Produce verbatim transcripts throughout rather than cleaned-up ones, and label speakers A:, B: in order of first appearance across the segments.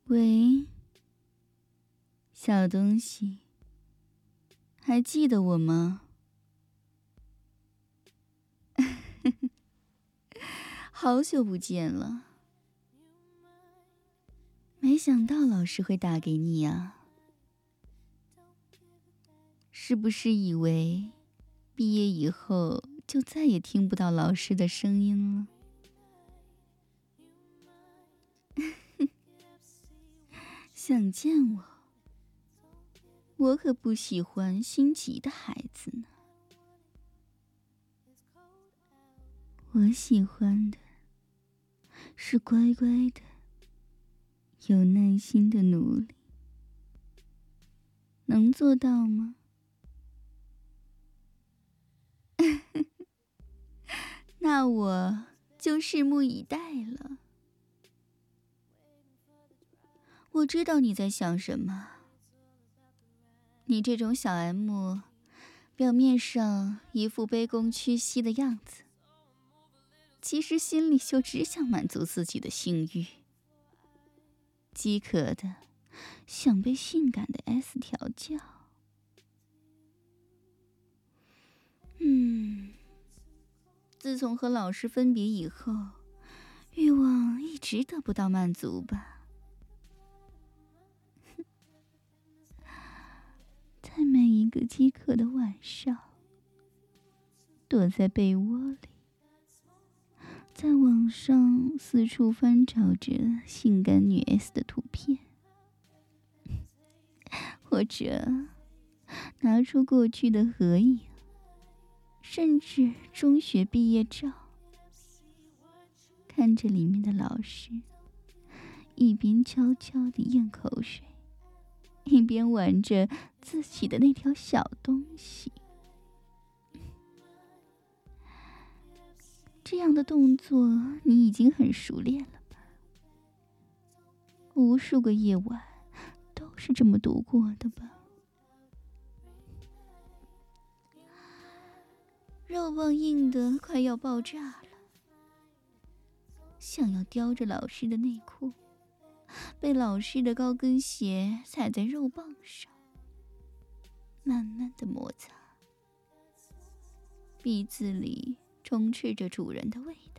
A: 喂，小东西，还记得我吗？好久不见了，没想到老师会打给你啊。是不是以为毕业以后就再也听不到老师的声音了？想见我？我可不喜欢心急的孩子呢。我喜欢的是乖乖的、有耐心的努力。能做到吗？那我就拭目以待了。我知道你在想什么。你这种小 M， 表面上一副卑躬屈膝的样子，其实心里就只想满足自己的性欲，饥渴的想被性感的 S 调教。嗯，自从和老师分别以后，欲望一直得不到满足吧。在每一个饥渴的晚上，躲在被窝里，在网上四处翻找着性感女 S 的图片，或者拿出过去的合影，甚至中学毕业照，看着里面的老师，一边悄悄地咽口水，一边玩着自己的那条小东西。这样的动作你已经很熟练了吧？无数个夜晚都是这么度过的吧？肉棒硬得快要爆炸了，想要叼着老师的内裤，被老师的高跟鞋踩在肉棒上，慢慢的摩擦，鼻子里充斥着主人的味道，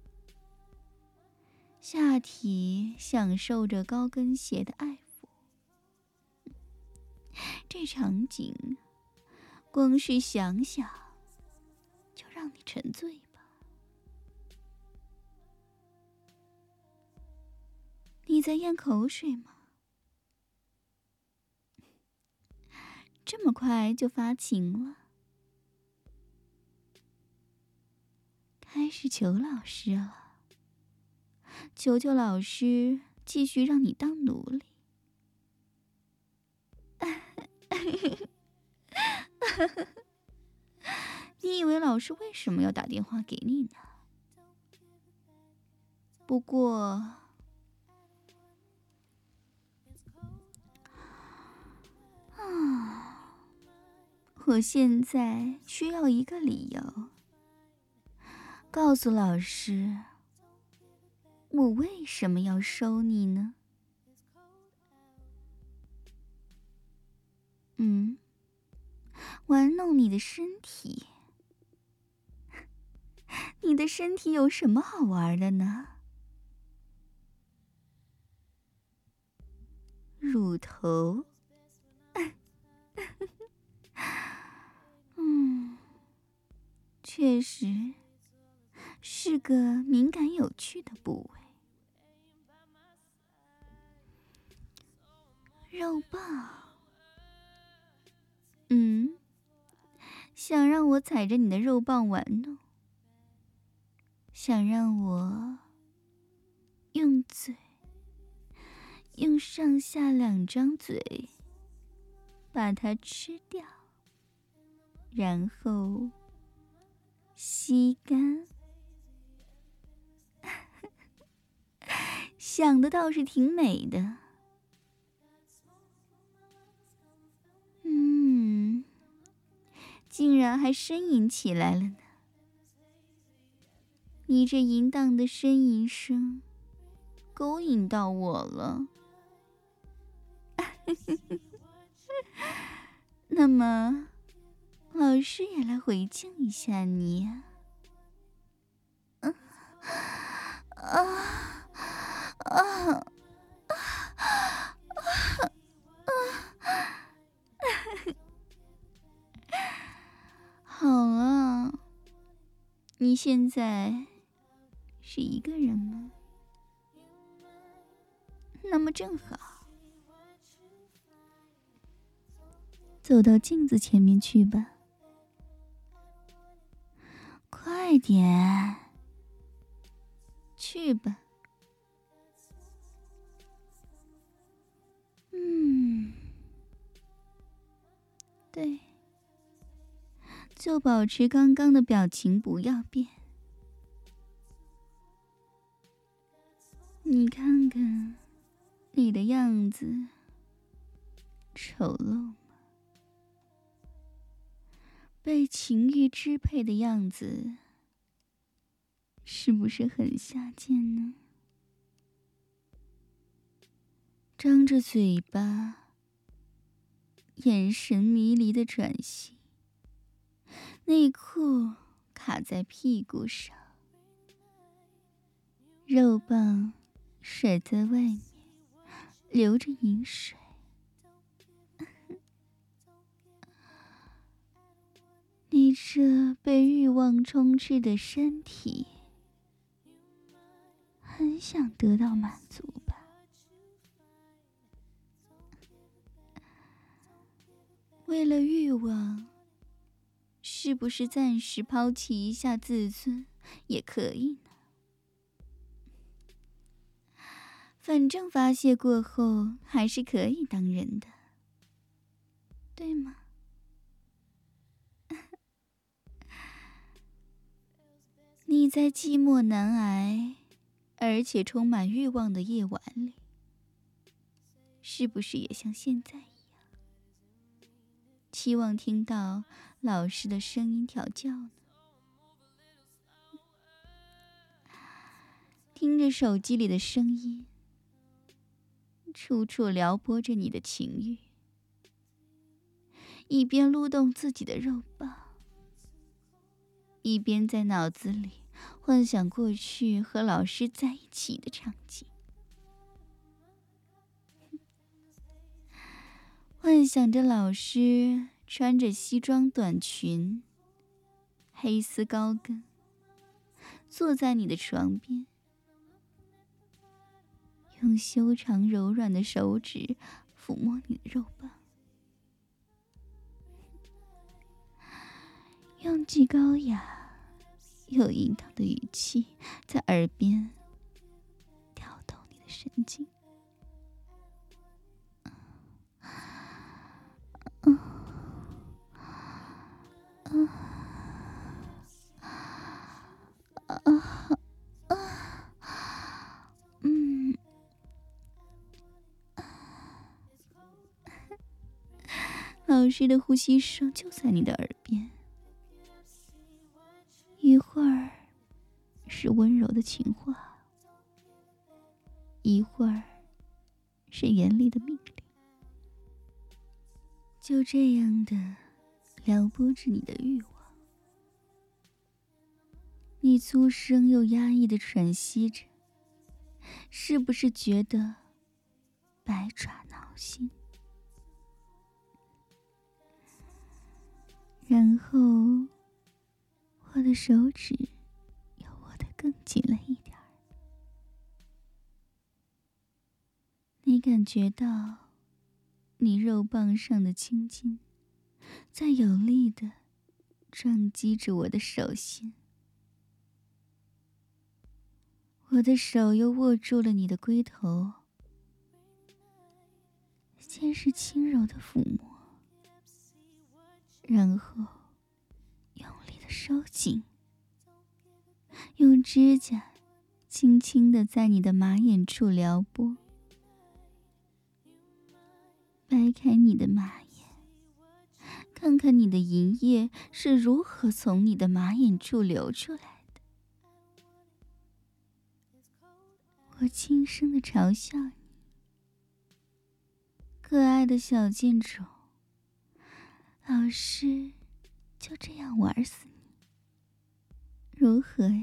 A: 下体享受着高跟鞋的爱抚。这场景，光是想想就让你沉醉吧。你在咽口水吗？这么快就发情了？开始求老师了，求求老师继续让你当奴隶。你以为老师为什么要打电话给你呢？不过啊，我现在需要一个理由，告诉老师，我为什么要收你呢？嗯，玩弄你的身体。你的身体有什么好玩的呢？乳头。嗯，确实是个敏感有趣的部位。肉棒。嗯，想让我踩着你的肉棒玩弄，想让我用嘴，用上下两张嘴把它吃掉，然后吸干。想的倒是挺美的。嗯，竟然还呻吟起来了呢。你这淫荡的呻吟声勾引到我了。 那么，老师也来回敬一下你呀、啊。啊啊啊！好了，你现在是一个人吗？那么正好，走到镜子前面去吧。快点，去吧。嗯，对，就保持刚刚的表情，不要变。你看看，你的样子丑陋吗？被情欲支配的样子，是不是很下贱呢？张着嘴巴，眼神迷离的转息，内裤卡在屁股上，肉棒甩在外面，流着饮水。你这被欲望充斥的身体，很想得到满足吧？为了欲望，是不是暂时抛弃一下自尊也可以呢？反正发泄过后还是可以当人的，对吗？你在寂寞难挨，而且充满欲望的夜晚里，是不是也像现在一样，期望听到老师的声音调教呢？听着手机里的声音，处处撩拨着你的情欲，一边撸动自己的肉棒，一边在脑子里幻想过去和老师在一起的场景，幻想着老师穿着西装短裙，黑丝高跟，坐在你的床边，用修长柔软的手指抚摸你的肉棒，用既高雅又淫荡的语气在耳边挑逗你的神经。嗯，老师的呼吸声就在你的耳边，一会儿是温柔的情话，一会儿是严厉的命令，就这样的撩拨着你的欲望。你粗声又压抑的喘息着，是不是觉得百爪挠心？然后我的手指又握得更紧了一点儿，你感觉到你肉棒上的青筋在有力地撞击着我的手心，我的手又握住了你的龟头，先是轻柔的抚摸，然后用力的收紧，用指甲轻轻地在你的马眼处撩拨，掰开你的马眼，看看你的银液是如何从你的马眼处流出来的。我轻声地嘲笑你， 可爱的小贱种，老师就这样玩死你，如何呀？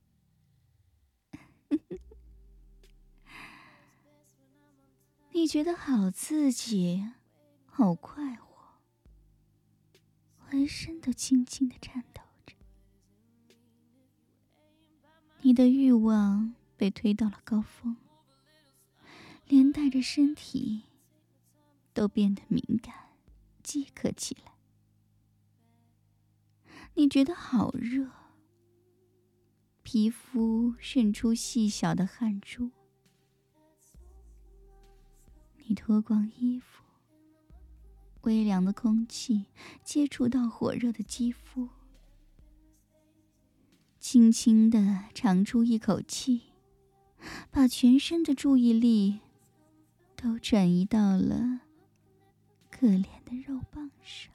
A: 你觉得好刺激，好快活，浑身都轻轻地颤抖着。你的欲望被推到了高峰，连带着身体都变得敏感、饥渴起来。你觉得好热，皮肤渗出细小的汗珠。你脱光衣服，微凉的空气接触到火热的肌肤，轻轻地长出一口气，把全身的注意力都转移到了可怜的肉棒上。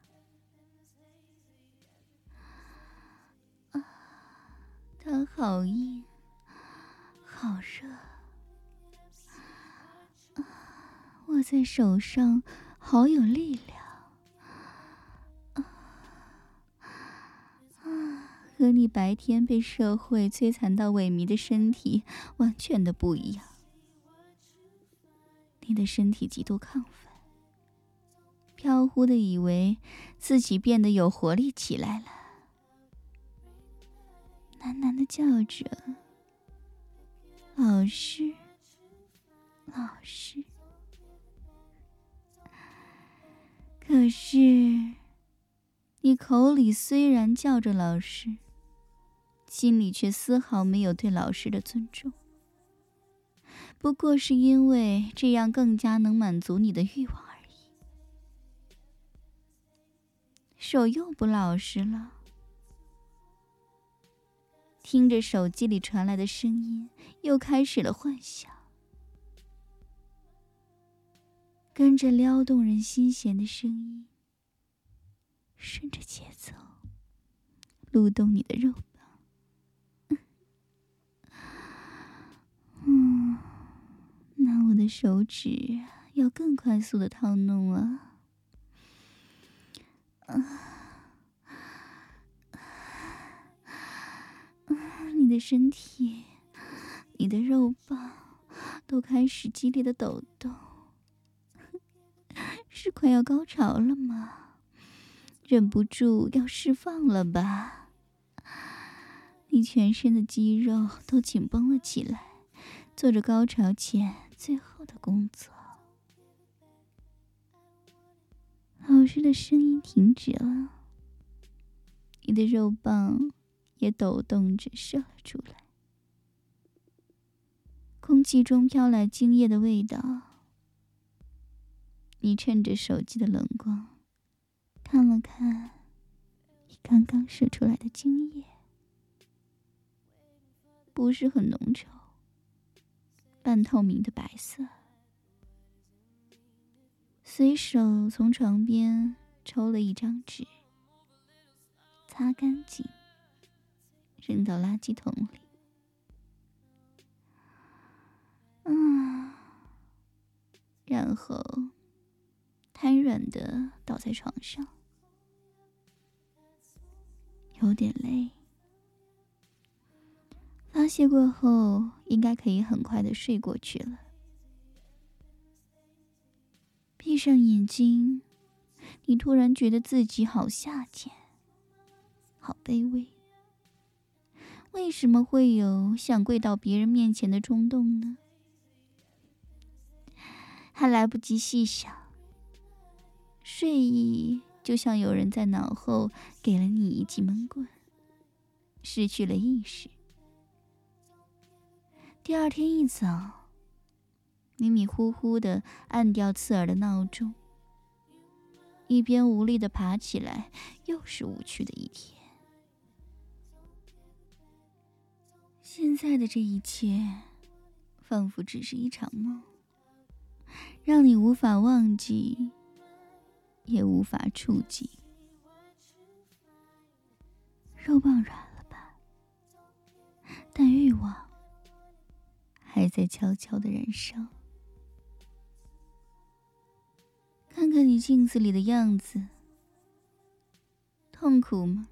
A: 啊，它好硬，好热。握在手上好有力量，啊啊，和你白天被社会摧残到萎靡的身体完全的不一样。你的身体极度亢奋，飘忽的以为自己变得有活力起来了，喃喃的叫着：“老师，老师。”可是，你口里虽然叫着老师，心里却丝毫没有对老师的尊重。不过是因为这样更加能满足你的欲望而已。手又不老实了，听着手机里传来的声音，又开始了幻想。跟着撩动人心弦的声音，顺着节奏撸动你的肉棒。嗯，那我的手指要更快速的套弄了。啊，你的身体，你的肉棒都开始激烈的抖动。是快要高潮了吗？忍不住要释放了吧？你全身的肌肉都紧绷了起来，做着高潮前最后的工作。老师的声音停止了，你的肉棒也抖动着射了出来，空气中飘来精液的味道。你趁着手机的冷光，看了看你刚刚射出来的精液，不是很浓稠，半透明的白色。随手从床边抽了一张纸，擦干净，扔到垃圾桶里。嗯，然后瘫软地倒在床上，有点累。发泄过后，应该可以很快的睡过去了。闭上眼睛，你突然觉得自己好下贱，好卑微。为什么会有想跪到别人面前的冲动呢？还来不及细想，睡意就像有人在脑后给了你一记闷棍，失去了意识。第二天一早，迷迷糊糊地按掉刺耳的闹钟，一边无力地爬起来，又是无趣的一天。现在的这一切仿佛只是一场梦，让你无法忘记，也无法触及。肉棒软了吧，但欲望还在悄悄地燃烧。 看你镜子里的样子，痛苦吗？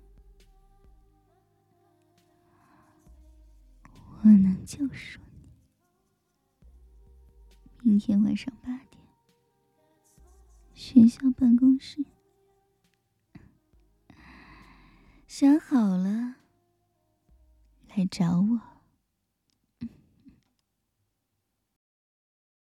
A: 我能救赎你。明天晚上八点，学校办公室。想好了，来找我。